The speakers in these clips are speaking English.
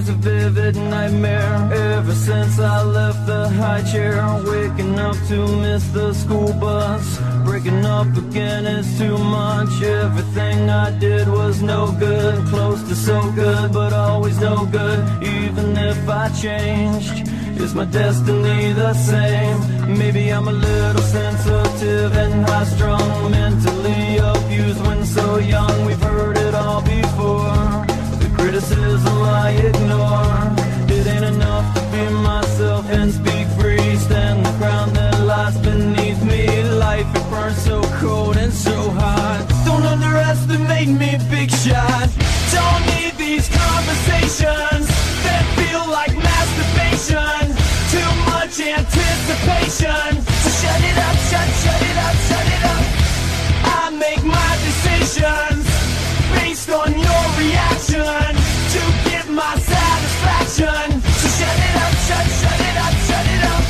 is a vivid nightmare. Ever since I left the high chair, waking up to miss the school bus. Breaking up again is too much. Everything I did was no good. Close to so good, but always no good. Even if I changed, is my destiny the same? Maybe I'm a little sensitive and high-strung, mentally abused when so young. We've heard it all before. The criticism I ignore. It ain't enough to be myself and speak free. Stand the ground that lies beneath me. Life, it burns so cold and so hot. Don't underestimate me, big shot. Don't need these conversations that feel like masturbation. Too much anticipation. So shut it up, shut it up, shut it up. I make my decisions based on your reaction to get my satisfaction. So shut it up, shut it up, shut it up.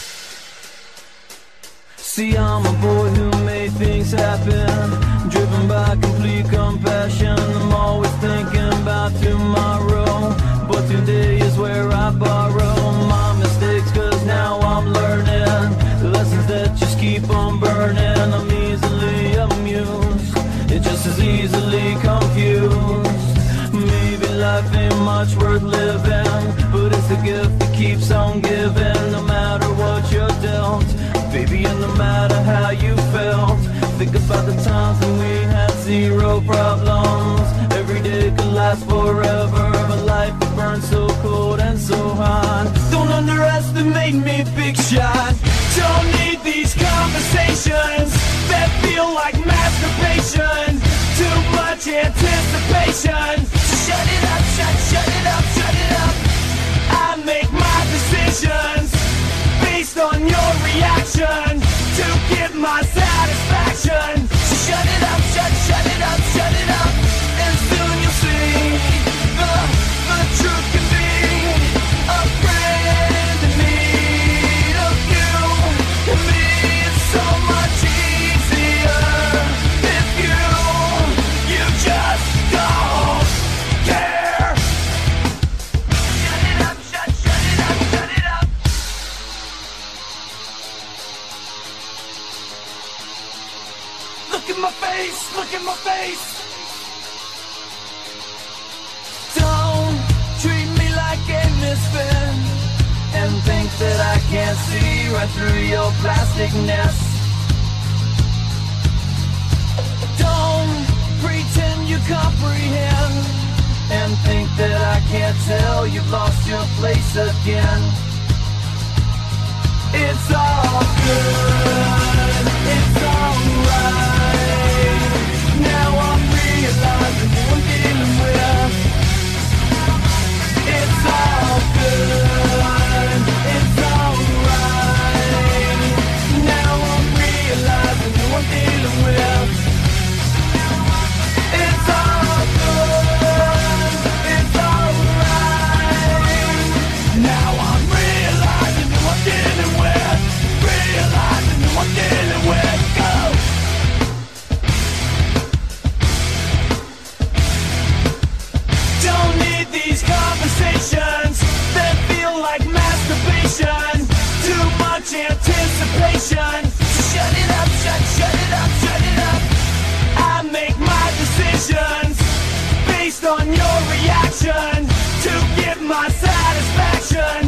See, I'm a boy who made things happen, driven by complete compassion. I'm always thinking about tomorrow, but today is where I borrow my mistakes, cause now I'm learning lessons that just keep on burning. I'm easily amused, it just as easily confused. Maybe life ain't much worth living, but it's the gift that keeps on giving. No matter what you're dealt, baby, and no matter how you felt, think about the times when we had zero problems. Every day could last forever, but life it burns so cold and so hot. Don't underestimate me, big shot. Don't need these conversations that feel like masturbation. Too much anticipation. So shut it up, shut it up, shut it up. I make my decisions based on your reaction to get my satisfaction. So shut it up, shut it up, shut it up. And soon you'll see the truth can be a friend in need of you and me. It's so much easier if you just don't care. Shut it up, shut it up, shut it up. Look at my face, look at my face. Don't treat me like a misfit and think that I can't see right through your plasticness. Don't pretend you comprehend and think that I can't tell you've lost your place again. It's all good, it's alright. Now I'm realizing who I'm dealing with. It's all good, it's alright. Now I'm realizing who I'm dealing with. It's all good, it's alright. Now I'm realizing who I'm dealing with. Realizing who I'm dealing with. Go! Don't need these conversations that feel like masturbation. Too much anticipation. So shut it up, shut it up, shut it up. I make my decisions based on your reaction to get my satisfaction.